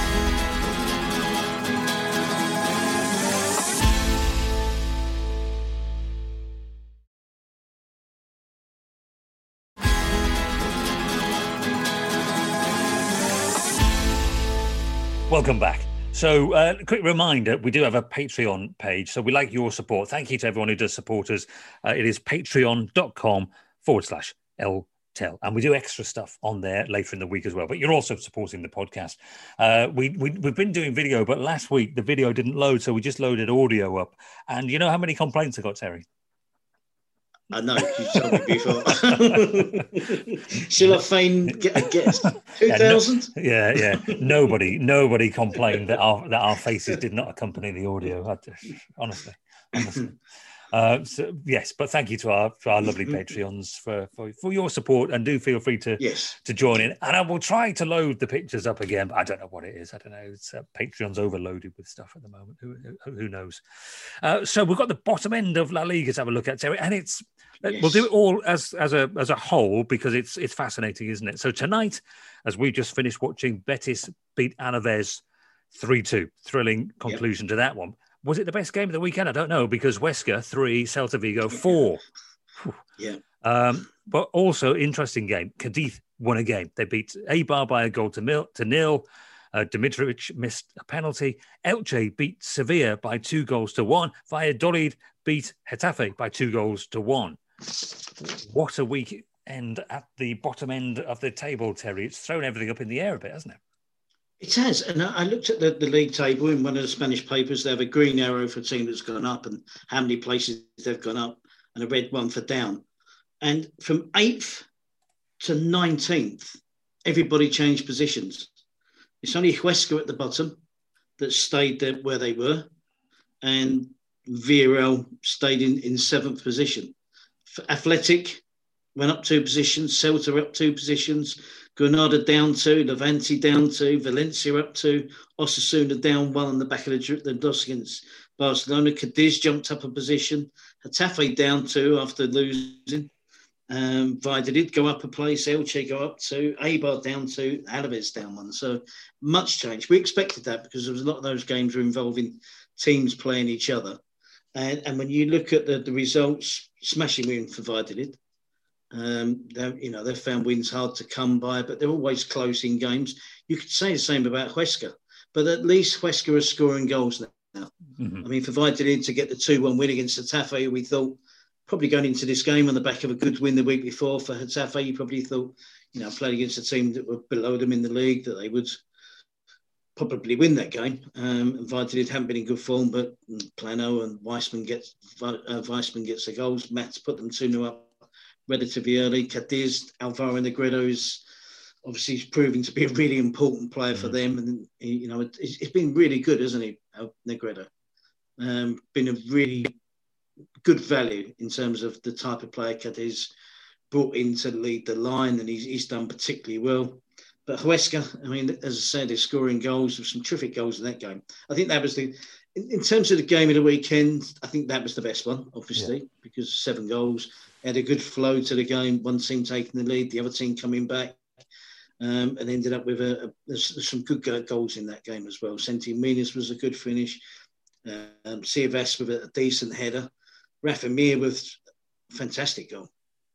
A: Welcome back. So, uh, a quick reminder, we do have a Patreon page, so we like your support. Thank you to everyone who does support us. Uh, it is patreon.com forward slash LTFC. tell. And we do extra stuff on there later in the week as well. But you're also supporting the podcast. Uh, we, we, we've been doing video, but last week the video didn't load, so we just loaded audio up. And you know how many complaints I got, Terry?
B: I know, you told me before. Shall I feign get a guess? two thousand?
A: Yeah, no, yeah, yeah. Nobody, nobody complained that our that our faces did not accompany the audio. I just, honestly, honestly. Uh, so yes, but thank you to our to our lovely Patreons for, for for your support, and do feel free to
B: yes
A: to join in. And I will try to load the pictures up again. But I don't know what it is. I don't know. It's uh, Patreon's overloaded with stuff at the moment. Who who, who knows? Uh, so we've got the bottom end of La Liga to have a look at, Terry, and it's yes. we'll do it all as as a as a whole because it's it's fascinating, isn't it? So tonight, as we just finished watching, Betis beat Alaves three two. Thrilling conclusion yep. to that one. Was it the best game of the weekend? I don't know, because Huesca three, Celta Vigo four.
B: Yeah.
A: Um, but also interesting game. Cadiz won a game. They beat Eibar by a goal to nil. To nil. Uh, Dimitrovic missed a penalty. Elche beat Sevilla by two goals to one. Valladolid beat Getafe by two goals to one. What a weekend at the bottom end of the table, Terry. It's thrown everything up in the air a bit, hasn't it?
B: It has, and I looked at the, the league table in one of the Spanish papers. They have a green arrow for a team that's gone up and how many places they've gone up, and a red one for down. And from eighth to nineteenth, everybody changed positions. It's only Huesca at the bottom that stayed there where they were, and Villarreal stayed in, in seventh position. For Athletic went up two positions, Celta up two positions, Granada down two, Levante down two, Valencia up two, Osasuna down one on the back of the, the dos against Barcelona. Cadiz jumped up a position, Getafe down two after losing. Um, Valladolid go up a place, Elche go up two, Eibar down two, Alaves down one. So much change. We expected that because there was a lot of those games were involving teams playing each other. And, and when you look at the, the results, smashing win for Valladolid. Um, you know, they've found wins hard to come by, but they're always close in games. You could say the same about Huesca, but at least Huesca are scoring goals now. Mm-hmm. I mean, for Valladolid to get the two one win against Getafe, we thought probably going into this game on the back of a good win the week before for Getafe, you probably thought, you know, playing against a team that were below them in the league, that they would probably win that game. Um, and Valladolid haven't been in good form, but Plano and Weissman gets uh, Weissman gets the goals. Matt's put them two nil up relatively early. Cadiz, Alvaro Negredo is obviously proving to be a really important player for them. And, you know, it, it's been really good, hasn't he, Negredo? Um, been a really good value in terms of the type of player Cadiz brought in to lead the line, and he's, he's done particularly well. But Huesca, I mean, as I said, they're scoring goals. There were some terrific goals in that game. I think that was the, in, in terms of the game of the weekend, I think that was the best one, obviously, yeah. because seven goals. Had a good flow to the game. One team taking the lead, the other team coming back, um, and ended up with a, a there's, there's some good goals in that game as well. Santi Minas was a good finish. Um, Siavas with a, a decent header. Rafa Mir with a fantastic goal.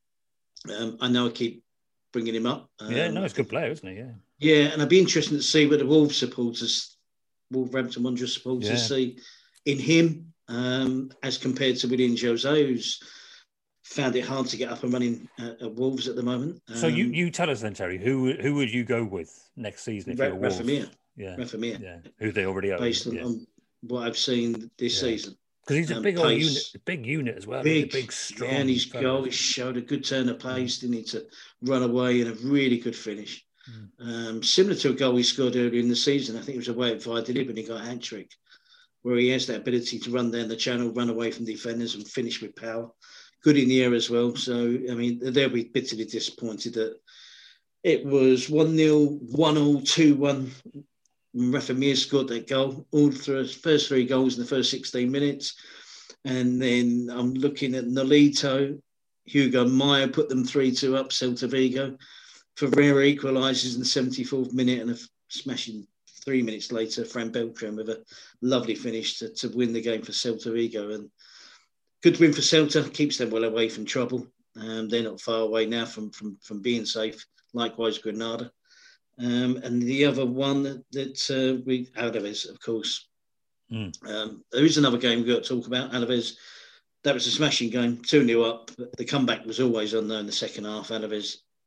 B: Um, I know I keep bringing him up. Um,
A: yeah, no, he's a good player, isn't he? Yeah.
B: Yeah, and I'd be interested to see what the Wolves supporters, Wolverhampton Wanderers supporters, yeah. see in him um, as compared to Willian Jose, who's found it hard to get up and running at, at Wolves at the moment. Um,
A: so you, you tell us then, Terry, who who would you go with next season if
B: Ra-
A: you're Wolves?
B: Rafa Mir.
A: Yeah.
B: Rafa Mir.
A: Yeah. Who they already own.
B: Based on,
A: yeah.
B: on what I've seen this
A: yeah.
B: season.
A: Because he's a
B: um,
A: big old
B: pace,
A: unit, a big unit as well.
B: Big,
A: he's a big, strong.
B: Yeah, and his
A: fellow.
B: goal, he showed a good turn of pace, didn't he, to run away and a really good finish. Mm. Um, similar to a goal he scored earlier in the season. I think it was away at Valladolid when he got a hat-trick, where he has that ability to run down the channel, run away from defenders and finish with power. Good in the air as well. So, I mean, they'll be bitterly disappointed that it was one nil, one all, two one. Rafa Mir scored that goal, all through his first three goals in the first sixteen minutes. And then I'm looking at Nolito, Hugo Meyer put them three two up, Celta Vigo. Ferreira equalises in the seventy-fourth minute, and a smashing three minutes later, Fran Beltran with a lovely finish to, to win the game for Celta Vigo. And good win for Celta, keeps them well away from trouble. Um, they're not far away now from, from, from being safe. Likewise, Granada. Um, and the other one that, that uh, we, Alaves, of course. Mm. Um, there is another game we've got to talk about. Alaves, that was a smashing game, two nil up. But the comeback was always on there in the second half. Alaves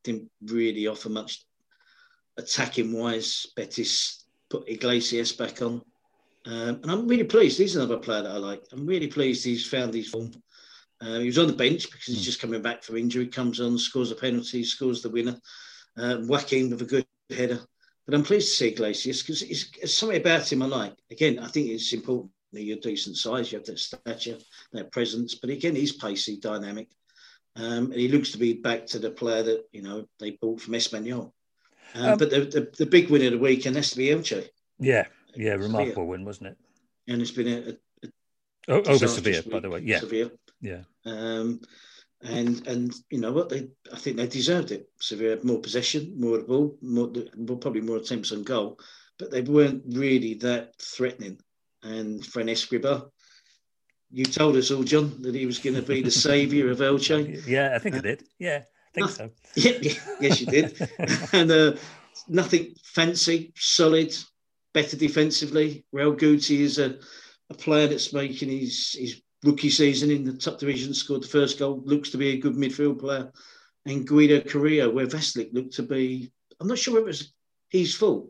B: didn't really offer much attacking wise. Betis put Iglesias back on. Um, and I'm really pleased. He's another player that I like. I'm really pleased he's found his form. Uh, he was on the bench because he's mm. just coming back from injury, comes on, scores a penalty, scores the winner. Um, Joaquin with a good header. But I'm pleased to see Iglesias because there's something about him I like. Again, I think it's important that you're decent size, you have that stature, that presence. But again, he's pacey, dynamic. Um, and he looks to be back to the player that, you know, they bought from Espanyol. Um, um, but the, the, the big win of the weekend has to be Elche.
A: Yeah, yeah, remarkable Sevilla. Win, wasn't it?
B: And it's been a, a, a
A: oh, over Sevilla, by the way. Yeah,
B: Sevilla.
A: Yeah.
B: Um, and and you know what? They I think they deserved it. Sevilla had more possession, more of the ball, more, more probably more attempts on goal, but they weren't really that threatening. And Fran Escribá, you told us all, John, that he was going to be the saviour of Elche.
A: Yeah, I think uh, I did. Yeah, I think so.
B: Yeah, yes, you did. and uh, nothing fancy, solid, better defensively. Raul Guti is a, a player that's making his, his rookie season in the top division, scored the first goal, looks to be a good midfield player. And Guido Carrillo, where Vasilic looked to be, I'm not sure whether it was his fault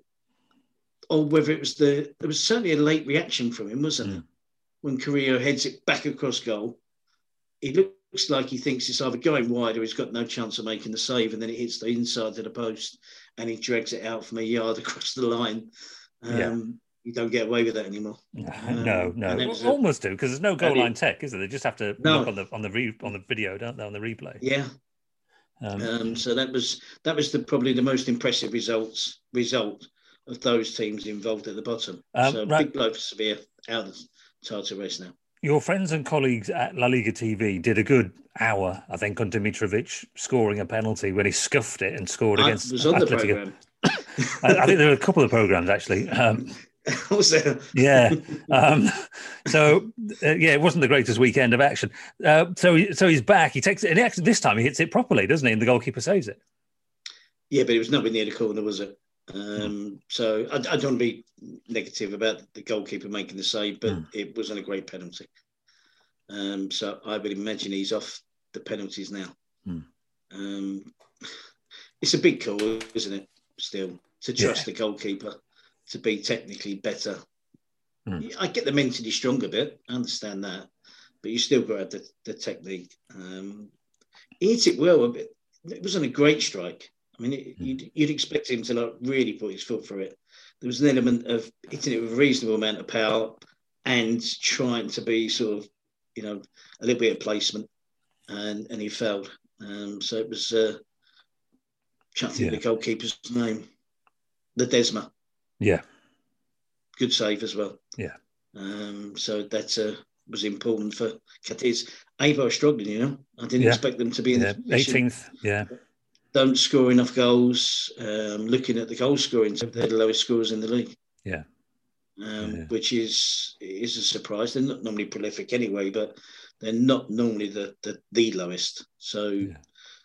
B: or whether it was the, there was certainly a late reaction from him, wasn't mm. it? When Carrillo heads it back across goal, he looks like he thinks it's either going wide or he's got no chance of making the save, and then it hits the inside of the post and he drags it out from a yard across the line. Um, yeah. You don't get away with that anymore.
A: Um, no, no, well, almost do, because there's no goal line tech, is there? They just have to no. look on the on the re, on the video, don't they, on the replay?
B: Yeah. Um, um, so that was that was the probably the most impressive results result of those teams involved at the bottom. Um, so right. Big blow for Sevilla out of the title race now.
A: Your friends and colleagues at La Liga T V did a good hour, I think, on Dimitrovic scoring a penalty when he scuffed it and scored
B: I
A: against
B: was on
A: Atletico.
B: The programme.
A: I, I think there were a couple of programmes, actually. Um,
B: was there?
A: Yeah. Um, so, uh, yeah, it wasn't the greatest weekend of action. Uh, so, so he's back. He takes it, and actually this time he hits it properly, doesn't he? And the goalkeeper saves it.
B: Yeah, but it was nowhere near the corner, was it? Um, so I, I don't want to be negative about the goalkeeper making the save, but mm. it wasn't a great penalty. Um, so I would imagine he's off the penalties now. Mm. Um, it's a big call, isn't it? Still, to trust yeah. the goalkeeper to be technically better. Mm. I get the mentally stronger bit. I understand that, but you still got to have the, the technique. Um, he hit it well. It wasn't a great strike. I mean, it, you'd, you'd expect him to like really put his foot through it. There was an element of hitting it with a reasonable amount of power and trying to be sort of, you know, a little bit of placement, and and he failed. Um, so it was, uh, can't think yeah. of the goalkeeper's name, Ledesma.
A: Yeah.
B: Good save as well.
A: Yeah.
B: Um, so that uh, was important for Cadiz. Eibar struggling, you know. I didn't
A: yeah.
B: expect them to be in
A: yeah.
B: the
A: eighteenth. Yeah.
B: Don't score enough goals. Um, looking at the goal scoring, they're the lowest scorers in the league.
A: Yeah.
B: Um,
A: yeah.
B: Which is is a surprise. They're not normally prolific anyway, but they're not normally the the, the lowest. So yeah.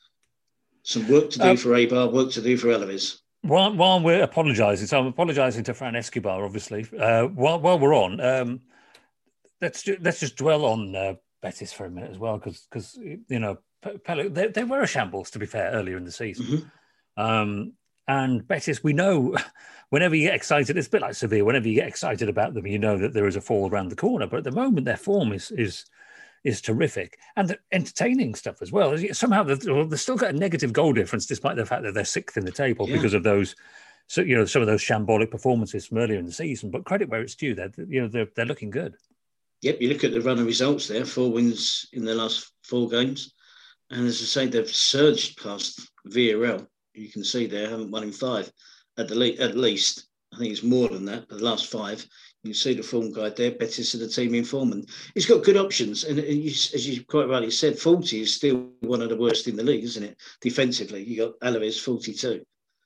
B: some work to do um, for Eibar, work to do for Alaves.
A: While, while we're apologising, so I'm apologising to Fran Escribá, obviously. Uh, while while we're on, um, let's ju- let's just dwell on uh, Betis for a minute as well, because because you know. They, they were a shambles, to be fair, earlier in the season. Mm-hmm. Um, and Betis, we know, whenever you get excited, it's a bit like Sevilla, whenever you get excited about them, you know that there is a fall around the corner. But at the moment, their form is is is terrific. And entertaining stuff as well. Somehow, they've, they've still got a negative goal difference, despite the fact that they're sixth in the table yeah. because of those, so you know, some of those shambolic performances from earlier in the season. But credit where it's due, they're, you know, they're, they're looking good. Yep,
B: you look at the run of results there, four wins in the last four games. And as I say, they've surged past Villarreal. You can see they haven't won in five at the le- at least. I think it's more than that, but the last five. You can see the form guide there. Betis are the team in form. And he's got good options. And as you quite rightly said, forty is still one of the worst in the league, isn't it? Defensively, you got Alaves forty-two.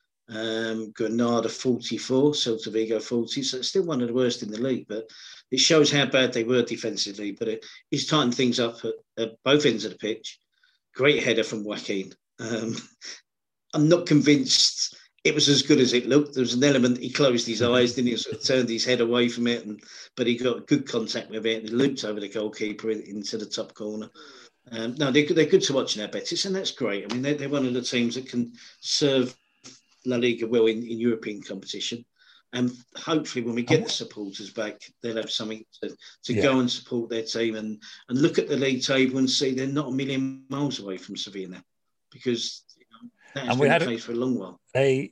B: Um, Granada forty-four, Celta Vigo forty. So it's still one of the worst in the league. But it shows how bad they were defensively. But it, he's tightened things up at, at both ends of the pitch. Great header from Joaquin. Um, I'm not convinced it was as good as it looked. There was an element, he closed his eyes, didn't he? Sort of turned his head away from it, and but he got good contact with it and he looped over the goalkeeper into the top corner. Um, no, they're, they're good to watch now, Betis, and that's great. I mean, they're, they're one of the teams that can serve La Liga well in, in European competition. And hopefully when we get the supporters back, they'll have something to, to yeah. go and support their team and, and look at the league table and see they're not a million miles away from Sevilla now. Because you know, that has been the case a, for a long while.
A: They,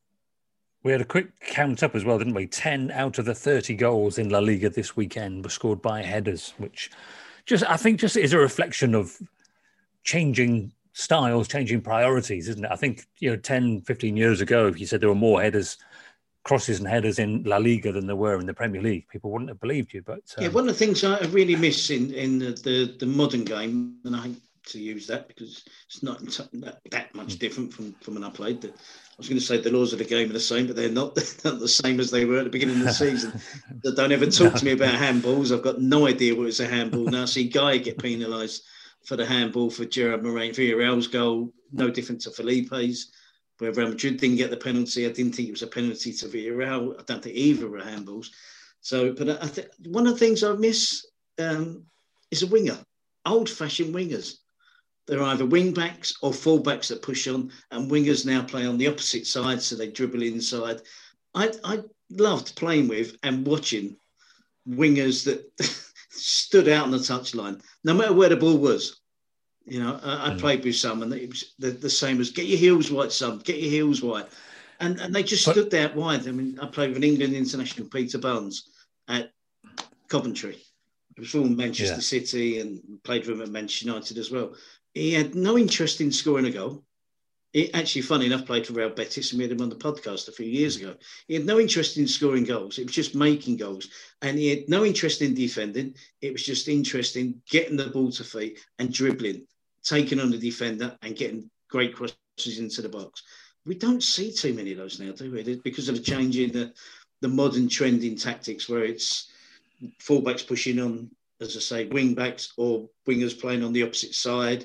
A: we had a quick count up as well, didn't we? ten out of the thirty goals in La Liga this weekend were scored by headers, which just I think just is a reflection of changing styles, changing priorities, isn't it? I think, you know, ten, fifteen years ago, if you said there were more headers, crosses and headers in La Liga than there were in the Premier League, people wouldn't have believed you. But um...
B: yeah, one of the things I really miss in, in the, the, the modern game, and I hate to use that because it's not that, that much different from, from when I played. I was going to say the laws of the game are the same, but they're not, they're not the same as they were at the beginning of the season. Don't ever talk no. to me about handballs. I've got no idea what it's a handball. Now I see Guy get penalised for the handball for Gerard Moreno. Villarreal's goal, no different to Felipe's. Where Real Madrid didn't get the penalty, I didn't think it was a penalty to Villarreal. I don't think either were handballs. So, but I think one of the things I miss um, is a winger, old-fashioned wingers. They're either wing-backs or full-backs that push on, and wingers now play on the opposite side, so they dribble inside. I, I loved playing with and watching wingers that stood out on the touchline, no matter where the ball was. You know, I, I mm. played with some, and it was the, the same as get your heels wide, son, get your heels wide. And and they just but, stood there wide. I mean, I played with an England international, Peter Barnes, at Coventry. He was from Manchester yeah. City and played with him at Manchester United as well. He had no interest in scoring a goal. He actually, funny enough, played for Real Betis and we had him on the podcast a few years ago. He had no interest in scoring goals. It was just making goals. And he had no interest in defending. It was just interest in getting the ball to feet and dribbling, taking on the defender and getting great crosses into the box. We don't see too many of those now, do we? Because of the change in the, the modern trend in tactics where it's fullbacks pushing on, as I say, wing-backs or wingers playing on the opposite side.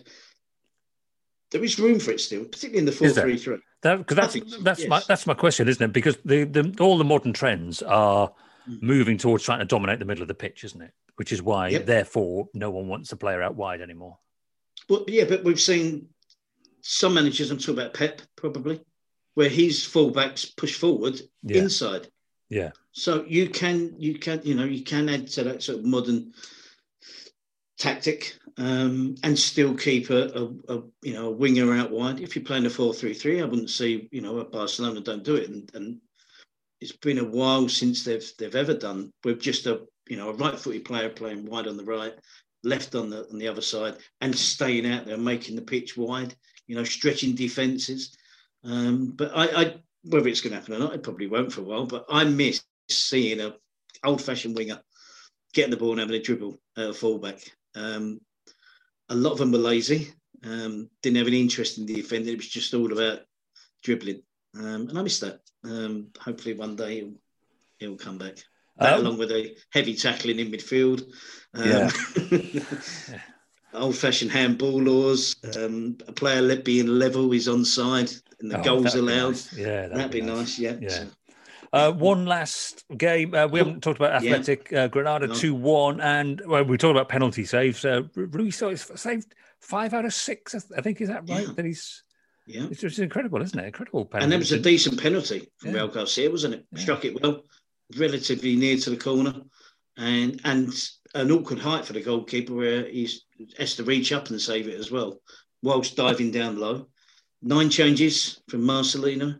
B: There is room for it still, particularly in the four three three.
A: That, that's so, that's yes. my that's my question, isn't it? Because the, the all the modern trends are mm. moving towards trying to dominate the middle of the pitch, isn't it? Which is why, yep. therefore, no one wants a player out wide anymore.
B: Well, yeah, but we've seen some managers, I'm talking about Pep, probably, where his fullbacks push forward yeah. inside.
A: Yeah.
B: So you can you can you know you can add to that sort of modern tactic um, and still keep a, a, a you know a winger out wide. If you're playing a four three three, I wouldn't see you know at Barcelona don't do it, and, and it's been a while since they've they've ever done with just a you know a right-footed player playing wide on the right, left on the on the other side, and staying out there, making the pitch wide. You know, stretching defences. Um, but I, I whether it's going to happen or not, it probably won't for a while. But I miss seeing a old-fashioned winger getting the ball and having a dribble at a fullback. Um, a lot of them were lazy, um, didn't have any interest in the defending. It was just all about dribbling. Um, and I miss that. Um, hopefully one day he'll, he'll come back. That um, along with a heavy tackling in midfield. Um, yeah. Old-fashioned handball laws. Um, a player being level is onside and the oh, goals allowed.
A: Nice. Yeah, that'd,
B: that'd be, be nice.
A: nice.
B: Yeah.
A: yeah. So. Uh, one last game. Uh, we haven't talked about Athletic yeah. uh, Granada two one, no. and well, we talked about penalty saves. Uh, Ruiz saved five out of six. I think is that right?
B: Yeah.
A: That he's
B: yeah.
A: It's just incredible, isn't it? Incredible penalty.
B: And that was a decent penalty from
A: yeah.
B: Raul Garcia, wasn't it?
A: Yeah.
B: Struck it well, relatively near to the corner, and and an awkward height for the goalkeeper where he has to reach up and save it as well, whilst diving down low. Nine changes from Marcelino.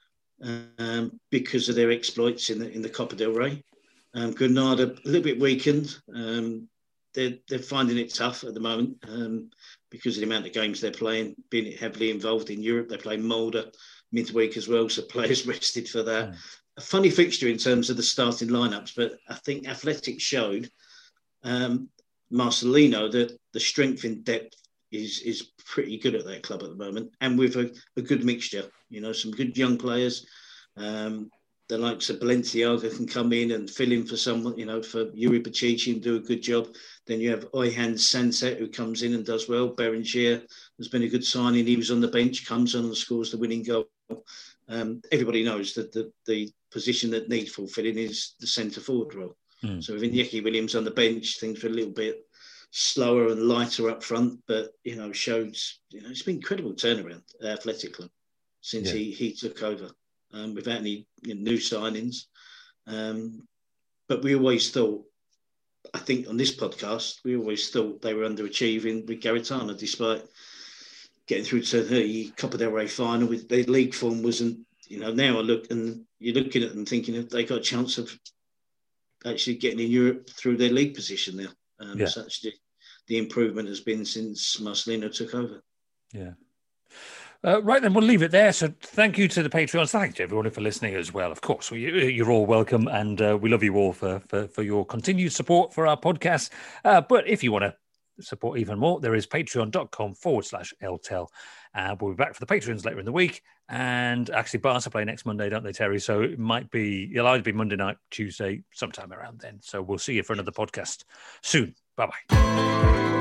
B: Um, because of their exploits in the in the Copa del Rey. Um, Granada a little bit weakened. Um, they're they're finding it tough at the moment um, because of the amount of games they're playing, being heavily involved in Europe. They play Molde midweek as well, so players rested for that. Mm. A funny fixture in terms of the starting lineups, but I think Athletic showed um, Marcelino that the strength in depth is is pretty good at that club at the moment, and with a, a good mixture. You know, some good young players. Um, the likes of Balenciaga can come in and fill in for someone, you know, for Yuri Pachichi and do a good job. Then you have Oyhan Sanset who comes in and does well. Berenguer has been a good signing. He was on the bench, comes on and scores the winning goal. Um, everybody knows that the, the position that needs fulfilling is the centre forward role. Mm. So with Iñaki Williams on the bench, things are a little bit slower and lighter up front, but you know, showed you know it's been incredible turnaround uh, athletically since yeah. he he took over um, without any you know, new signings. Um, but we always thought, I think on this podcast, we always thought they were underachieving with Garitano, despite getting through to the Copa del Rey final. With their league form wasn't, you know, now I look and you're looking at them thinking if they got a chance of actually getting in Europe through their league position now. Um, yeah. Such the, the improvement has been since Marcelino took over.
A: Yeah. Uh, right, then we'll leave it there. So thank you to the Patreons. Thank you to everyone for listening as well. Of course, we, you're all welcome, and uh, we love you all for, for, for your continued support for our podcast. Uh, but if you want to support even more, there is patreon.com forward slash LTEL. Uh, we'll be back for the Patreons later in the week. And actually, Barca play next Monday, don't they, Terry? So it might be, it'll either be Monday night, Tuesday, sometime around then. So we'll see you for another podcast soon. Bye-bye.